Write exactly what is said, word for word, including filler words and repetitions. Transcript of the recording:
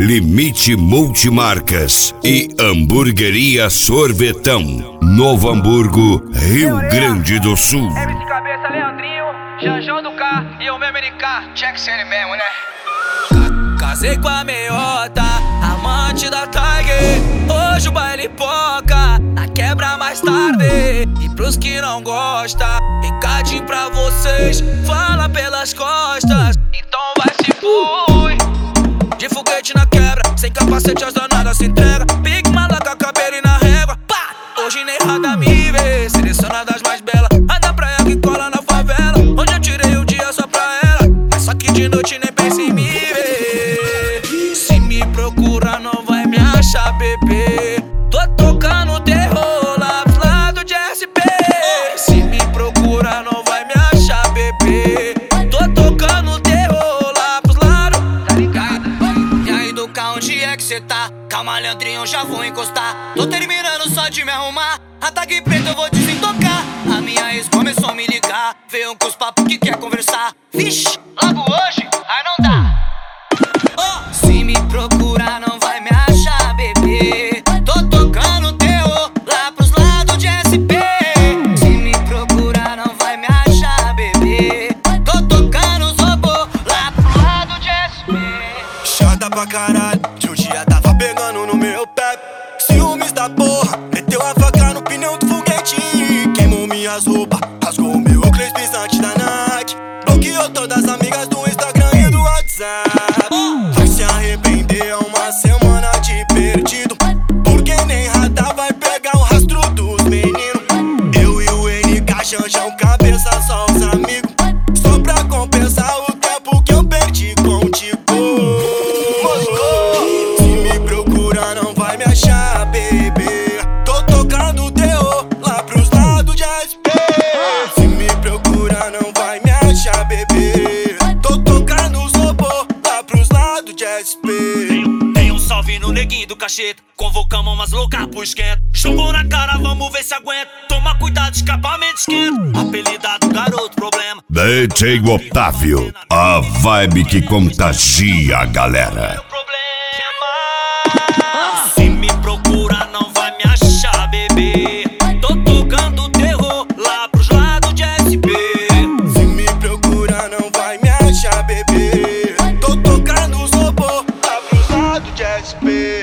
Limite Multimarcas e Hamburgueria Sorvetão, Novo Hamburgo, Rio Grande do Sul. M C Cabeça, Leandrinho, Janjão do K e o meu M K. Tinha que ser ele mesmo, né? Casei com a meiota, amante da Tiger. Hoje o baile poca, na quebra mais tarde. E pros que não gostam, recadinho pra vocês, fala pelas costas. Então vai se fui. De foguete na quebra, sem capacete as danadas se entrega. Big malaca, cabelo e na régua, pá! Hoje nem rada me vê, seleciona das mais belas. Anda praia que cola na favela, onde eu tirei o dia só pra ela. Mas só que de noite nem pensa em me ver. Se me procura não vai me achar, bebê. Tô tocando terror lá pro lado de S P. Se me procura não vai me achar, bebê. Tô tocando terror lá pros lados, tá ligado? E aí do carro, onde é que cê tá? Calma, Leandrinho, já vou encostar. Tô terminando só de me arrumar. Ataque preto, eu vou desentocar. A minha ex começou a me ligar, veio com os papos que quer conversar. Vixe, logo hoje, aí não dá. Oh! Se me procurar não vai me achar, bebê. Tô tocando terror lá pros lados de S P. Se me procurar não vai me achar, bebê. Tô tocando os robôs lá pro lado de S P. Chata pra caralho, de um dia tava pegando no meu pé. Ciúmes da porra, meteu a faca no pneu do foguete. Queimou minhas roupas, rasgou meu óculos pisante da Nike. Bloqueou todas as amigas do Instagram e do WhatsApp. Vai se arrepender, é uma semana de perdido. Porque nem rata vai pegar o rastro dos meninos. Eu e o N K, Janjão, Cabeça, só os amigos. Só pra compensar o tempo que eu perdi contigo. Se me procurar não vai me achar, bebê. Tô tocando terror lá pros lados de S P. Se me procurar não vai me achar, bebê. Tô tocando os robôs lá pros lados de S P. Tem um salve no neguinho do cacheta, convocamos umas loucas pro esquenta. Jogou na cara, vamos ver se aguenta. Toma cuidado, escapamento esquenta. Apelidado garoto problema. D J Otávio, a vibe que contagia a galera. Se me procurar não vai me achar, bebê. Tô tocando terror lá pros lados de S P. Se me procurar não vai me achar, bebê. Tô tocando os robôs lá pros lados de S P.